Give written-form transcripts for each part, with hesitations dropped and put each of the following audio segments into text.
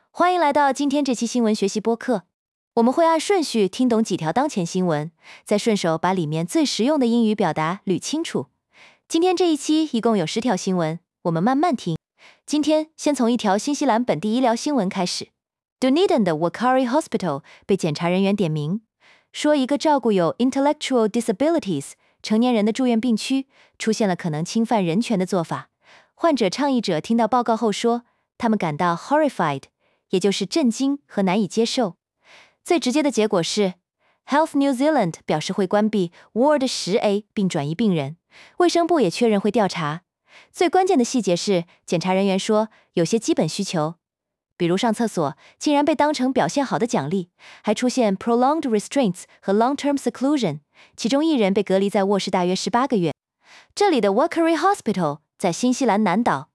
欢迎来到今天这期新闻学习播客。我们会按顺序听懂几条当前新闻，再顺手把里面最实用的英语表达捋清楚。今天这一期一共有10条新闻，我们慢慢听。今天先从一条新西兰本地医疗新闻开始。Dunedin 的 Wakari Hospital 被检察人员点名，说一个照顾有 intellectual disabilities 成年人的住院病区出现了可能侵犯人权的做法。患者倡议者听到报告后说，他们感到 horrified， 也就是震惊和难以接受。最直接的结果是 Health New Zealand 表示会关闭 Ward 10A 并转移病人，卫生部也确认会调查。最关键的细节是，检察人员说有些基本需求，比如上厕所，竟然被当成表现好的奖励，还出现 prolonged restraints 和 long-term seclusion， 其中一人被隔离在卧室大约18个月。这里的 Wakari Hospital 在新西兰南岛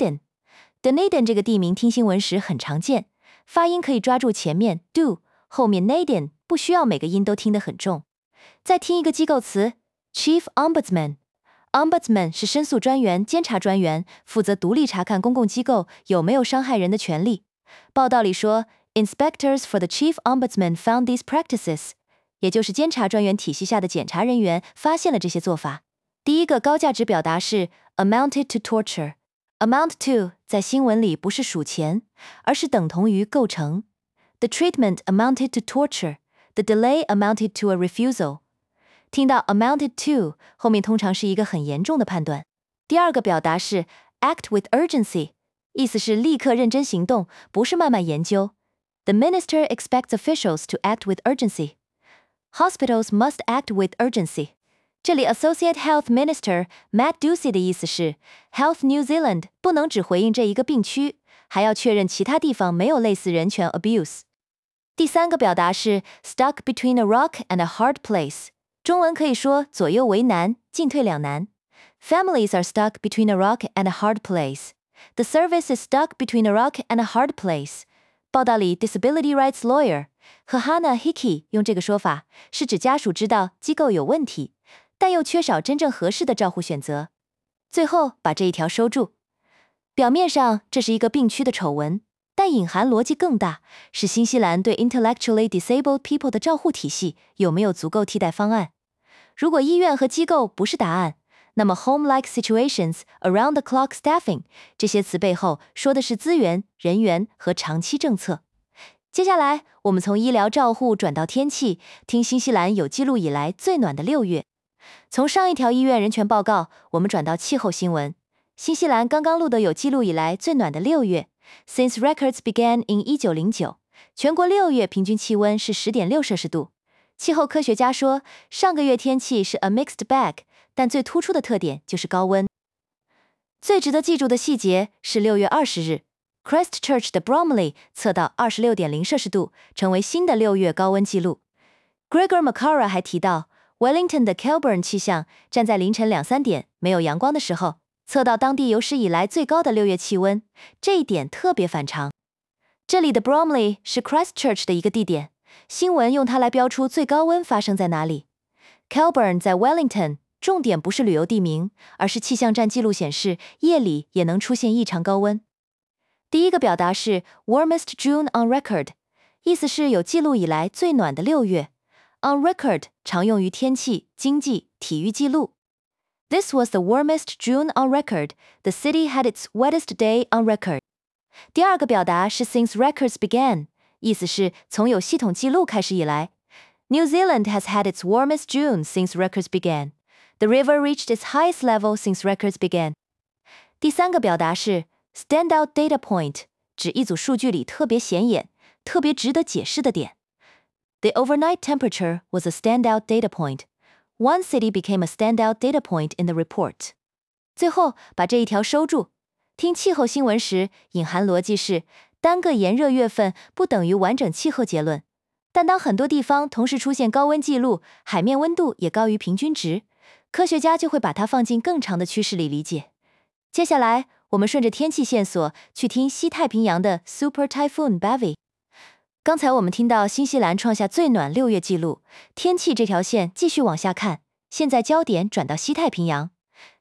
Dunedin 这个地名听新闻时很常见，发音可以抓住前面 do， 后面 Nadin， 不需要每个音都听得很重。再听一个机构词 Chief Ombudsman。Ombudsman 是申诉专员、监察专员，负责独立查看公共机构有没有伤害人的权利。报道里说 Inspectors for the Chief Ombudsman found these practices， 也就是监察专员体系下的检察人员发现了这些做法。第一个高价值表达是 amounted to torture。Amount to 在新闻里不是数钱，而是等同于构成。The treatment amounted to torture. The delay amounted to a refusal. 听到 amounted to 后面通常是一个很严重的判断。第二个表达是 act with urgency， 意思是立刻认真行动，不是慢慢研究。The minister expects officials to act with urgency. Hospitals must act with urgency. 这里 Associate Health Minister Matt Ducey 的意思是 Health New Zealand 不能只回应这一个病区，还要确认其他地方没有类似人权 abuse。 第三个表达是 stuck between a rock and a hard place， 中文可以说左右为难，进退两难。 Families are stuck between a rock and a hard place. The service is stuck between a rock and a hard place。 报道里 Disability Rights Lawyer 和 Hannah Hickey 用这个说法，是指家属知道机构有问题，但又缺少真正合适的照护选择。最后把这一条收住。表面上这是一个病区的丑闻，但隐含逻辑更大，是新西兰对 intellectually disabled people 的照护体系有没有足够替代方案。如果医院和机构不是答案，那么 home-like situations, around-the-clock staffing 这些词背后说的是资源、人员和长期政策。接下来我们从医疗照护转到天气，听新西兰有记录以来最暖的6月。从上一条医院人权报告，我们转到气候新闻。新西兰刚刚录得有记录以来最暖的6月 ，Since records began in 1909，全国6月平均气温是 10.6 摄氏度。气候科学家说，上个月天气是 a mixed bag， 但最突出的特点就是高温。最值得记住的细节是6月20日 ，Christchurch 的 Bromley 测到 26.0 摄氏度，成为新的6月高温纪录。Gregor Makara 还提到，Wellington 的 Kelburn 气象站在凌晨2-3点没有阳光的时候，测到当地有史以来最高的6月气温，这一点特别反常。这里的 Bromley 是 Christchurch 的一个地点，新闻用它来标出最高温发生在哪里。Kelburn 在 Wellington， 重点不是旅游地名，而是气象站记录显示夜里也能出现异常高温。第一个表达是 warmest June on record， 意思是有记录以来最暖的6月。On record 常用于天气、经济、体育记录。This was the warmest June on record. The city had its wettest day on record. 第二个表达是 since records began， 意思是从有系统记录开始以来。New Zealand has had its warmest June since records began. The river reached its highest level since records began. 第三个表达是 standout data point， 指一组数据里特别显眼、特别值得解释的点。The overnight temperature was a standout data point. One city became a standout data point in the report. 最后把这一条收住。听气候新闻时，隐含逻辑是单个炎热月份不等于完整气候结论，但当很多地方同时出现高温记录，海面温度也高于平均值，科学家就会把它放进更长的趋势里理解。接下来我们顺着天气线索去听西太平洋的 Super Typhoon Bevy。刚才我们听到新西兰创下最暖6月记录，天气这条线继续往下看，现在焦点转到西太平洋。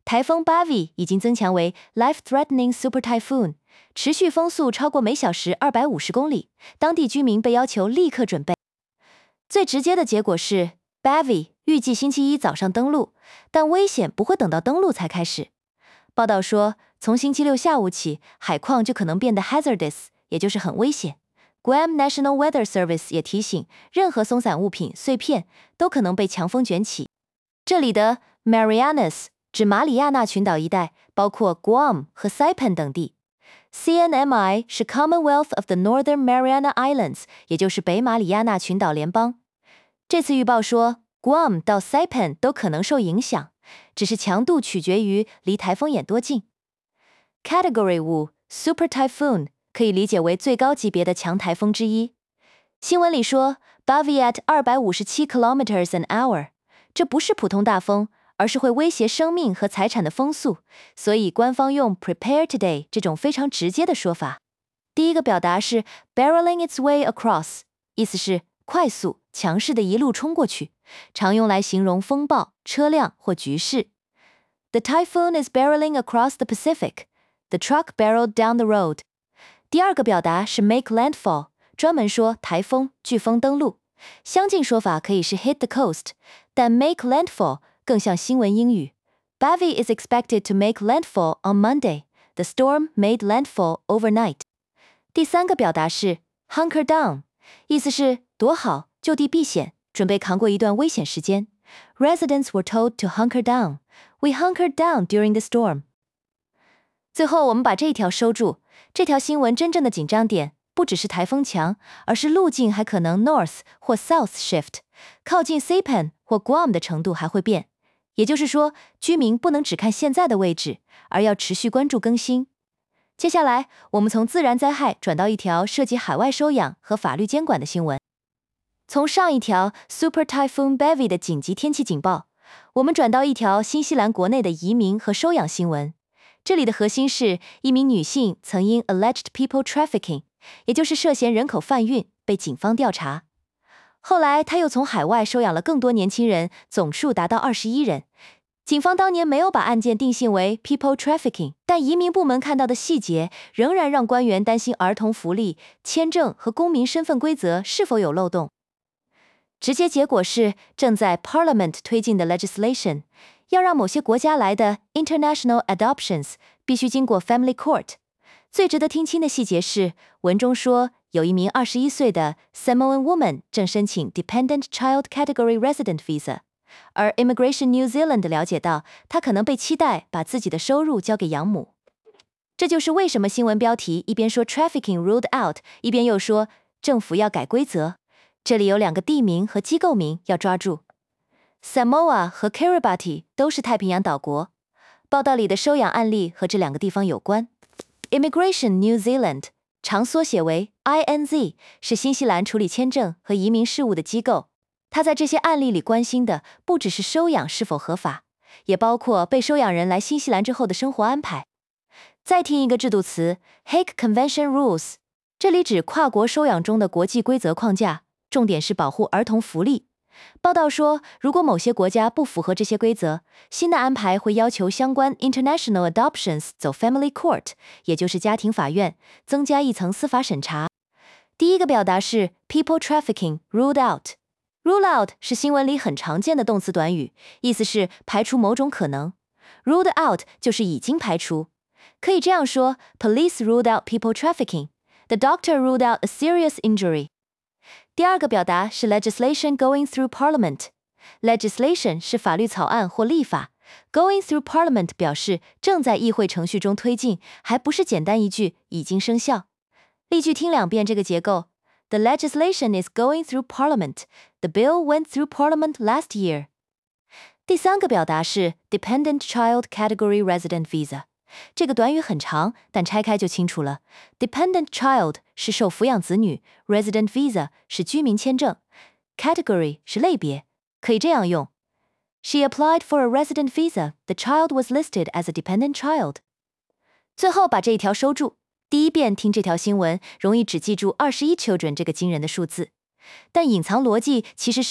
台风 Bavi 已经增强为 life-threatening super typhoon， 持续风速超过每小时250公里，当地居民被要求立刻准备。最直接的结果是 Bavi 预计星期一早上登陆，但危险不会等到登陆才开始。报道说，从星期六下午起，海况就可能变得 hazardous， 也就是很危险。Guam National Weather Service 也提醒，任何松散物品、碎片都可能被强风卷起。这里的 Marianas 指马里亚纳群岛一带，包括 Guam 和 Saipan 等地。CNMI 是 Commonwealth of the Northern Mariana Islands， 也就是北马里亚纳群岛联邦。这次预报说 Guam 到 Saipan 都可能受影响，只是强度取决于离台风眼多近。Category 5 Super Typhoon 可以理解为最高级别的强台风之一。新闻里说 Bavi at 257 km an hour， 这不是普通大风，而是会威胁生命和财产的风速，所以官方用 prepare today 这种非常直接的说法。第一个表达是 barreling its way across， 意思是快速、强势的一路冲过去，常用来形容风暴、车辆或局势。The typhoon is barreling across the Pacific. The truck barreled down the road. 第二个表达是 make landfall， 专门说台风、飓风登陆。相近说法可以是 hit the coast， 但 make landfall 更像新闻英语。Bavi is expected to make landfall on Monday. The storm made landfall overnight. 第三个表达是 hunker down， 意思是躲好、就地避险，准备扛过一段危险时间。Residents were told to hunker down. We hunkered down during the storm. 最后我们把这一条收住，这条新闻真正的紧张点不只是台风强，而是路径还可能 north 或 south shift， 靠近 Saipan 或 Guam 的程度还会变。也就是说，居民不能只看现在的位置，而要持续关注更新。接下来，我们从自然灾害转到一条涉及海外收养和法律监管的新闻。从上一条 Super Typhoon Bavi 的紧急天气警报，我们转到一条新西兰国内的移民和收养新闻。这里的核心是一名女性曾因 alleged people trafficking， 也就是涉嫌人口贩运，被警方调查。后来她又从海外收养了更多年轻人，总数达到21人。警方当年没有把案件定性为 people trafficking， 但移民部门看到的细节仍然让官员担心儿童福利、签证和公民身份规则是否有漏洞。直接结果是，正在 Parliament 推进的 legislation， 要让某些国家来的 international adoptions 必须经过 family court。最值得听清的细节是，文中说有一名21岁的 Samoan woman 正申请 dependent child category resident visa， 而 Immigration New Zealand 了解到，她可能被期待把自己的收入交给养母。这就是为什么新闻标题一边说 trafficking ruled out， 一边又说政府要改规则。这里有两个地名和机构名要抓住。Samoa 和 Kiribati 都是太平洋岛国，报道里的收养案例和这两个地方有关。Immigration New Zealand 常缩写为 INZ， 是新西兰处理签证和移民事务的机构。他在这些案例里关心的不只是收养是否合法，也包括被收养人来新西兰之后的生活安排。再听一个制度词 Hague Convention Rules， 这里指跨国收养中的国际规则框架，重点是保护儿童福利。报道说，如果某些国家不符合这些规则，新的安排会要求相关 international adoptions 走 family court， 也就是家庭法院，增加一层司法审查。第一个表达是 people trafficking ruled out。rule out 是新闻里很常见的动词短语，意思是排除某种可能。ruled out 就是已经排除。可以这样说 Police ruled out people trafficking. The doctor ruled out a serious injury. 第二个表达是 legislation going through parliament。legislation 是法律草案或立法， going through parliament 表示正在议会程序中推进，还不是简单一句已经生效。例句听2遍这个结构。The legislation is going through parliament. The bill went through parliament last year. 第三个表达是 dependent child category resident visa。这个短语很长，但拆开就清楚了。Dependent child 是受抚养子女， Resident visa 是居民签证， Category 是类别。可以这样用 She applied for a resident visa. The child was listed as a dependent child. 最后把这一条收住。第一遍听这条新闻，容易只记住21 children 这个惊人的数字，但隐藏逻辑其实是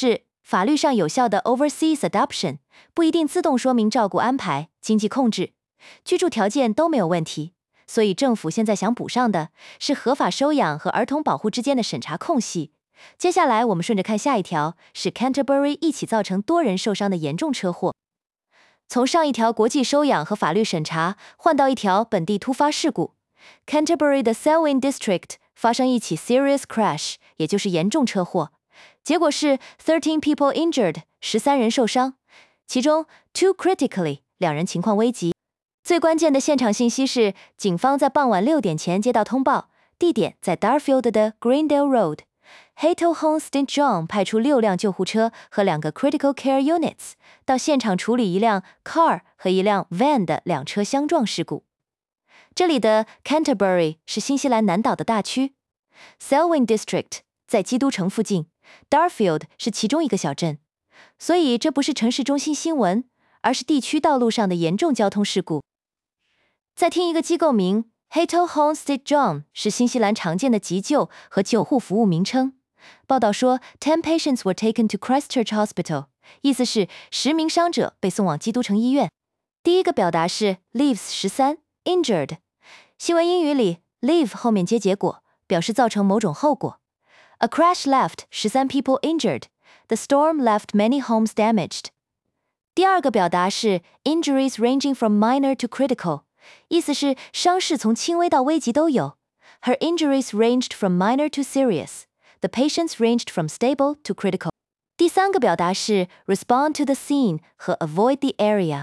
法律上有效的 overseas adoption 不一定自动说明照顾安排、经济控制、居住条件都没有问题，所以政府现在想补上的是合法收养和儿童保护之间的审查空隙。接下来我们顺着看下一条，是 Canterbury 一起造成多人受伤的严重车祸。从上一条国际收养和法律审查换到一条本地突发事故， Canterbury 的 Selwyn District 发生一起 serious crash， 也就是严重车祸，结果是13 people injured， 13人受伤，其中 2 critically， 2人情况危急。最关键的现场信息是，警方在傍晚6点前接到通报，地点在 Darfield 的 Greendale Road。Hayto Home St. John 派出6辆救护车和2个 Critical Care Units 到现场处理一辆 car 和一辆 van 的2车相撞事故。这里的 Canterbury 是新西兰南岛的大区， Selwyn District 在基督城附近， Darfield 是其中一个小镇，所以这不是城市中心新闻，而是地区道路上的严重交通事故。再听一个机构名 Hayto Home St. John 是新西兰常见的急救和救护服务名称。报道说 10 patients were taken to Christchurch Hospital， 意思是10名伤者被送往基督城医院。第一个表达是 leaves 13 injured， 新闻英语里 leave 后面接结果，表示造成某种后果。A crash left 13 people injured， the storm left many homes damaged。 第二个表达是 injuries ranging from minor to critical， 意思是伤势从轻微到危急都有。Her injuries ranged from minor to serious，The patients ranged from stable to critical。 第三个表达是 respond to the scene 和 avoid the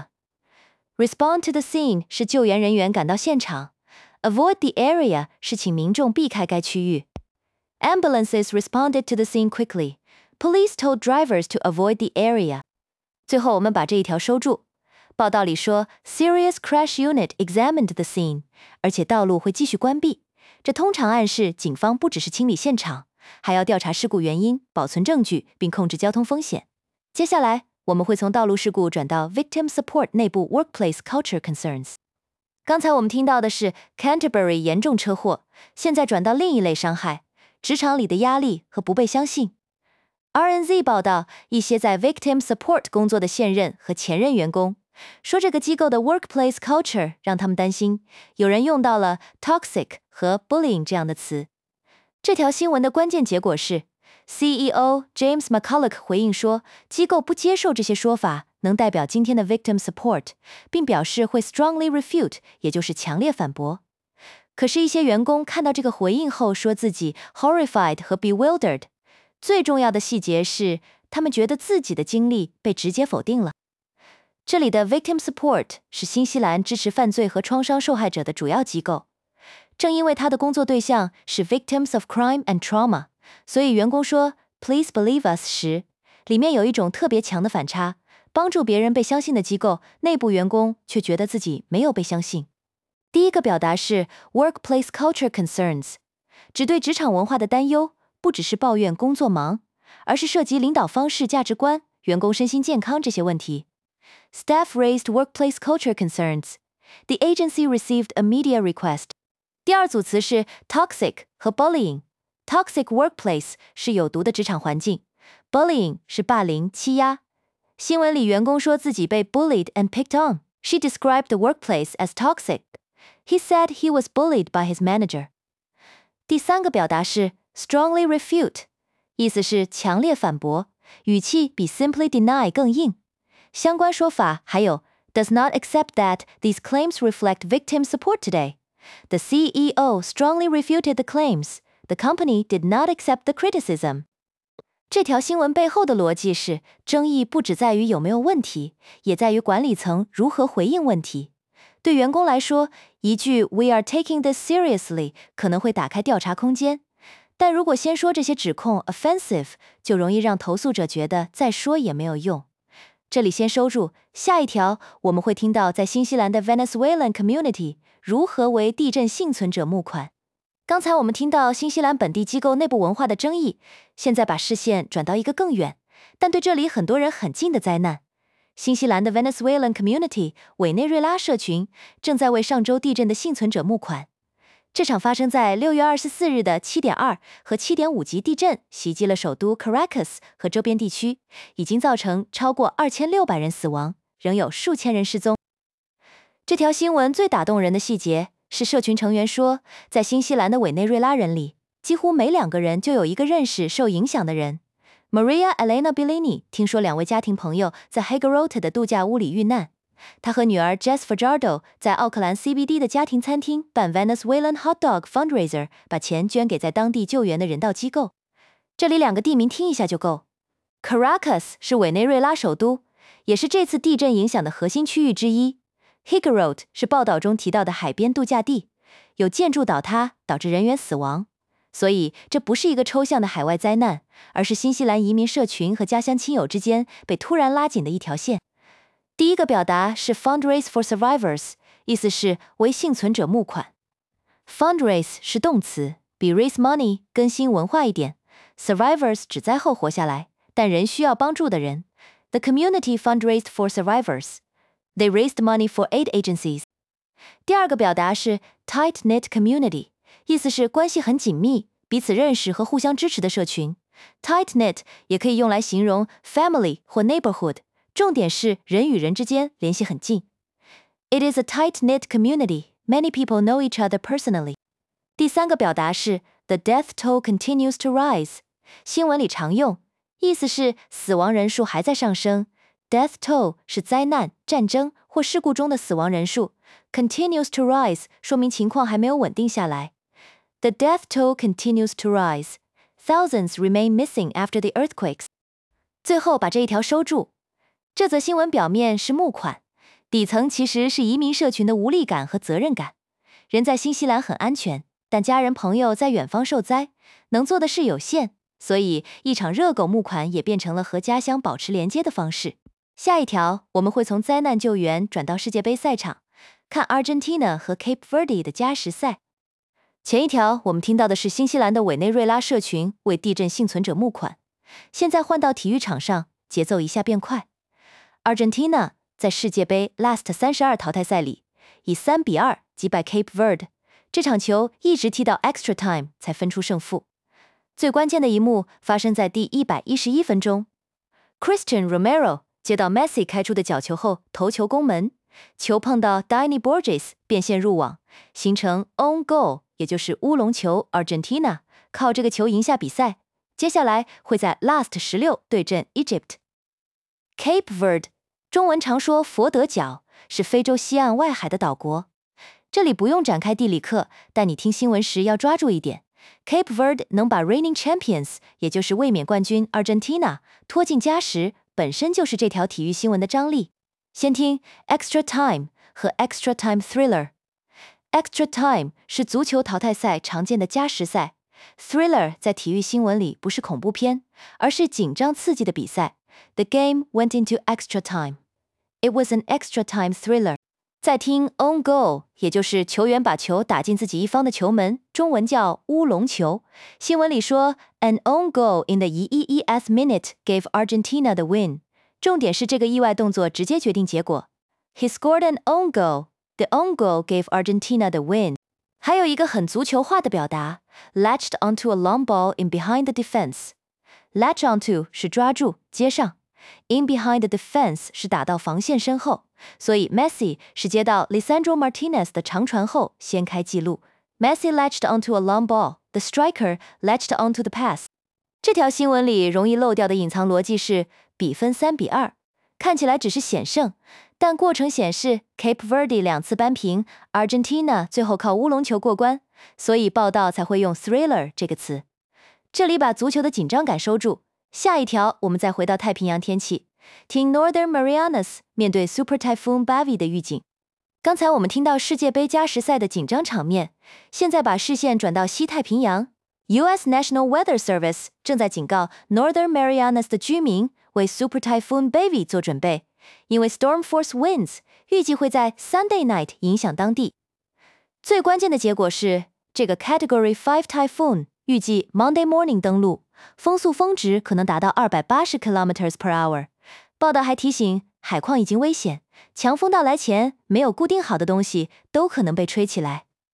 area。respond to the scene 是救援人员赶到现场， avoid the area 是请民众避开该区域。Ambulances responded to the scene quickly. Police told drivers to avoid the area。 最后我们把这一条收住。报道里说 Serious Crash Unit examined the scene， 而且道路会继续关闭，这通常暗示警方不只是清理现场，还要调查事故原因，保存证据，并控制交通风险。接下来，我们会从道路事故转到 Victim Support 内部 Workplace Culture Concerns。刚才我们听到的是 Canterbury 严重车祸，现在转到另一类伤害，职场里的压力和不被相信。RNZ 报道，一些在 Victim Support 工作的现任和前任员工说，这个机构的 Workplace Culture 让他们担心，有人用到了 toxic 和 bullying 这样的词。这条新闻的关键结果是 CEO James McCulloch 回应说，机构不接受这些说法能代表今天的 Victim Support， 并表示会 strongly refute， 也就是强烈反驳。可是，一些员工看到这个回应后说自己 horrified 和 bewildered。最重要的细节是，他们觉得自己的经历被直接否定了。这里的 Victim Support 是新西兰支持犯罪和创伤受害者的主要机构。正因为他的工作对象是 Victims of Crime and Trauma， 所以员工说 Please believe us 时，里面有一种特别强的反差，帮助别人被相信的机构，内部员工却觉得自己没有被相信。第一个表达是 Workplace Culture Concerns， 只对职场文化的担忧，不只是抱怨工作忙，而是涉及领导方式、价值观、员工身心健康这些问题。Staff raised workplace culture concerns. The agency received a media request. 第二组词是 toxic 和 bullying。Toxic workplace 是有毒的职场环境， bullying 是霸凌、欺压。新闻里员工说自己被 bullied and picked on. She described the workplace as toxic. He said he was bullied by his manager. 第三个表达是 strongly refute， 意思是强烈反驳，语气比 simply deny 更硬。相关说法还有 does not accept that these claims reflect victim support today. The CEO strongly refuted the claims. The company did not accept the criticism. 这条新闻背后的逻辑是，争议不只在于有没有问题，也在于管理层如何回应问题。对员工来说，一句 "We are taking this seriously" 可能会打开调查空间，但如果先说这些指控 offensive， 就容易让投诉者觉得再说也没有用。这里先收住，下一条我们会听到在新西兰的 Venezuelan community 如何为地震幸存者募款。刚才我们听到新西兰本地机构内部文化的争议，现在把视线转到一个更远，但对这里很多人很近的灾难。新西兰的 Venezuelan community 委内瑞拉社群正在为上周地震的幸存者募款。 这场发生在6月24日的 7.2 和 7.5 级地震袭击了首都 Caracas 和周边地区，已经造成超过2600人死亡，仍有数千人失踪。这条新闻最打动人的细节是社群成员说，在新西兰的委内瑞拉人里，几乎每2个人就有一个认识受影响的人。Maria Elena Bellini 听说2位家庭朋友在 Higuerote 的度假屋里遇难，他和女儿 Jess Fajardo 在奥克兰 CBD 的家庭餐厅办 Venezuelan Hot Dog Fundraiser， 把钱捐给在当地救援的人道机构。这里2个地名听一下就够。Caracas 是委内瑞拉首都，也是这次地震影响的核心区域之一。Higuerote 是报道中提到的海边度假地，有建筑倒塌导致人员死亡，所以这不是一个抽象的海外灾难，而是新西兰移民社群和家乡亲友之间被突然拉紧的一条线。第一个表达是 Fundraise for Survivors， 意思是为幸存者募款。Fundraise 是动词，比 raise money 更新文化一点。Survivors 指灾后活下来，但仍需要帮助的人。The community fundraised for survivors.They raised money for aid agencies. 第二个表达是 tight-knit community， 意思是关系很紧密，彼此认识和互相支持的社群。Tight-knit 也可以用来形容 family 或 neighborhood， 重点是人与人之间联系很近。It is a tight-knit community. Many people know each other personally. 第三个表达是 the death toll continues to rise， 新闻里常用，意思是死亡人数还在上升。Death toll 是灾难、战争或事故中的死亡人数 ，continues to rise 说明情况还没有稳定下来。The death toll continues to rise. Thousands remain missing after the earthquakes. 最后把这一条收住。这则新闻表面是募款，底层其实是移民社群的无力感和责任感。人在新西兰很安全，但家人朋友在远方受灾，能做的事有限，所以一场热狗募款也变成了和家乡保持连接的方式。下一条，我们会从灾难救援转到世界杯赛场，看 Argentina 和 Cape Verde 的加时赛。前一条我们听到的是新西兰的委内瑞拉社群为地震幸存者募款，现在换到体育场上，节奏一下变快。Argentina 在世界杯 Last 32淘汰赛里以3-2击败 Cape Verde， 这场球一直踢到 Extra Time 才分出胜负。最关键的一幕发生在第111分钟 ，Christian Romero接到 Messi 开出的角球后头球攻门，球碰到 Dani Borges 变线入网，形成 own goal， 也就是乌龙球。Argentina 靠这个球赢下比赛，接下来会在 Last 16对阵 Egypt。Cape Verde 中文常说佛得角，是非洲西岸外海的岛国。这里不用展开地理课，但你听新闻时要抓住一点。Cape Verde 能把 reigning champions， 也就是卫冕冠军 Argentina 拖进加时，本身就是这条体育新闻的张力。先听 Extra Time 和 Extra Time Thriller。Extra Time 是足球淘汰赛常见的加时赛。Thriller 在体育新闻里不是恐怖片，而是紧张刺激的比赛。The game went into extra time. It was an extra time thriller. 再听 own goal， 也就是球员把球打进自己一方的球门，中文叫乌龙球。新闻里说 an own goal in the 111th minute gave Argentina the win。重点是这个意外动作直接决定结果。He scored an own goal. The own goal gave Argentina the win. 还有一个很足球化的表达 latched onto a long ball in behind the defense. Latch onto 是抓住接上， in behind the defense 是打到防线身后，所以 Messi 是接到 Lisandro Martinez 的长传后先开纪录。Messi latched onto a long ball. The striker latched onto the pass. 这条新闻里容易漏掉的隐藏逻辑是比分3-2，看起来只是险胜，但过程显示 Cape Verde 2次扳平 ，Argentina 最后靠乌龙球过关，所以报道才会用 thriller 这个词。这里把足球的紧张感收住。下一条我们再回到太平洋天气，听 Northern Marianas 面对 Super Typhoon Bavi 的预警。刚才我们听到世界杯加时赛的紧张场面，现在把视线转到西太平洋。US National Weather Service 正在警告 Northern Marianas 的居民为 Super Typhoon Bavi 做准备，因为 Storm Force Winds 预计会在 Sunday night 影响当地。最关键的结果是，这个 Category 5 Typhoon 预计 Monday morning 登陆，风速峰值可能达到280 km/h。报道还提醒，海况已经危险，强风到来前没有固定好的东西都可能被吹起来。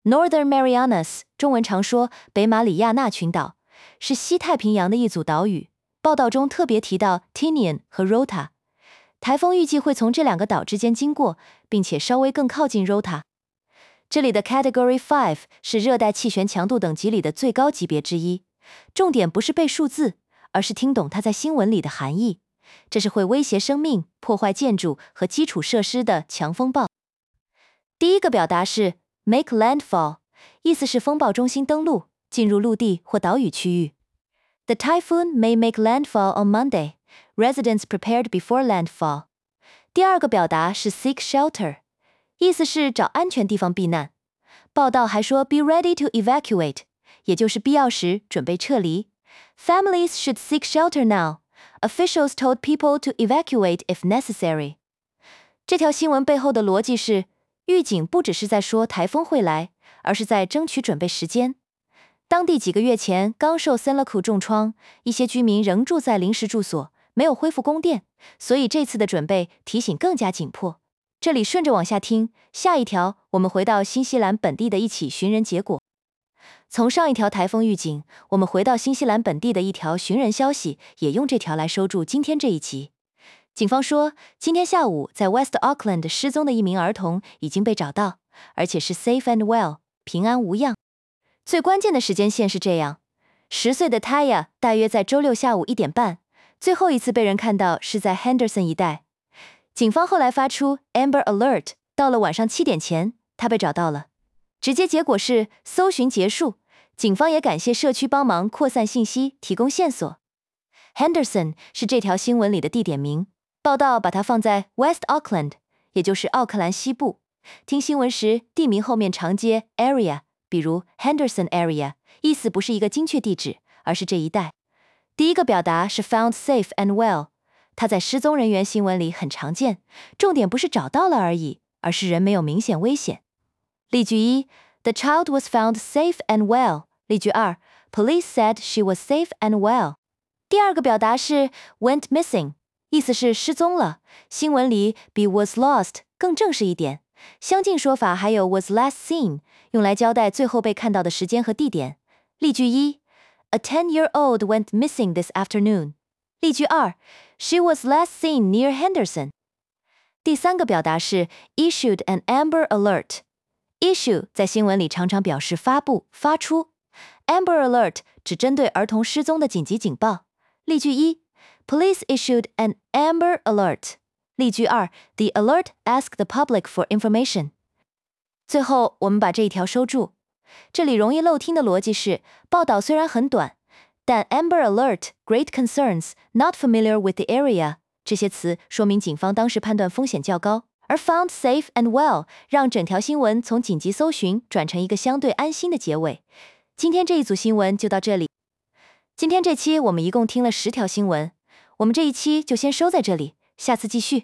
Northern Marianas 中文常说北马里亚纳群岛，是西太平洋的一组岛屿。报道中特别提到 Tinian 和 Rota。台风预计会从这两个岛之间经过，并且稍微更靠近 Rota。这里的 Category 5是热带气旋强度等级里的最高级别之一。重点不是背数字，而是听懂它在新闻里的含义。这是会威胁生命、破坏建筑和基础设施的强风暴。第一个表达是 make landfall， 意思是风暴中心登陆，进入陆地或岛屿区域。The typhoon may make landfall on Monday. Residents prepared before landfall. 第二个表达是 seek shelter， 意思是找安全地方避难。报道还说 be ready to evacuate， 也就是必要时准备撤离。Families should seek shelter now. Officials told people to evacuate if necessary. 这条新闻背后的逻辑是，预警不只是在说台风会来，而是在争取准备时间。当地几个月前刚受森勒库重创，一些居民仍住在临时住所，没有恢复供电，所以这次的准备提醒更加紧迫。这里顺着往下听，下一条我们回到新西兰本地的一起寻人结果。从上一条台风预警，我们回到新西兰本地的一条寻人消息，也用这条来收住今天这一集。警方说，今天下午在 West Auckland 失踪的一名儿童已经被找到，而且是 safe and well， 平安无恙。最关键的时间线是这样：10岁的 Taya 大约在周六下午1点半，最后一次被人看到是在 Henderson 一带。警方后来发出 Amber Alert， 到了晚上7点前，他被找到了。直接结果是搜寻结束，警方也感谢社区帮忙扩散信息，提供线索。Henderson 是这条新闻里的地点名，报道把它放在 West Auckland， 也就是奥克兰西部。听新闻时，地名后面常接 area， 比如 Henderson area， 意思不是一个精确地址，而是这一带。第一个表达是 found safe and well， 它在失踪人员新闻里很常见，重点不是找到了而已，而是人没有明显危险。例句1 The child was found safe and well。 例句2 Police said she was safe and well。 第二个表达是 went missing， 意思是失踪了，新闻里比 was lost 更正式一点。相近说法还有 was last seen， 用来交代最后被看到的时间和地点。例句1 A 10-year-old went missing this afternoon。 例句2 She was last seen near Henderson。 第三个表达是 issued an Amber Alert。Issue 在新闻里常常表示发布、发出。Amber Alert 只针对儿童失踪的紧急警报。例句1 Police issued an Amber Alert。 例句2 The alert asked the public for information。 最后我们把这一条收住。这里容易漏听的逻辑是，报道虽然很短，但 Amber Alert, Great Concerns, Not Familiar with the Area 这些词说明警方当时判断风险较高。而 found safe and well 让整条新闻从紧急搜寻转成一个相对安心的结尾。今天这一组新闻就到这里。今天这期我们一共听了10条新闻，我们这一期就先收在这里，下次继续。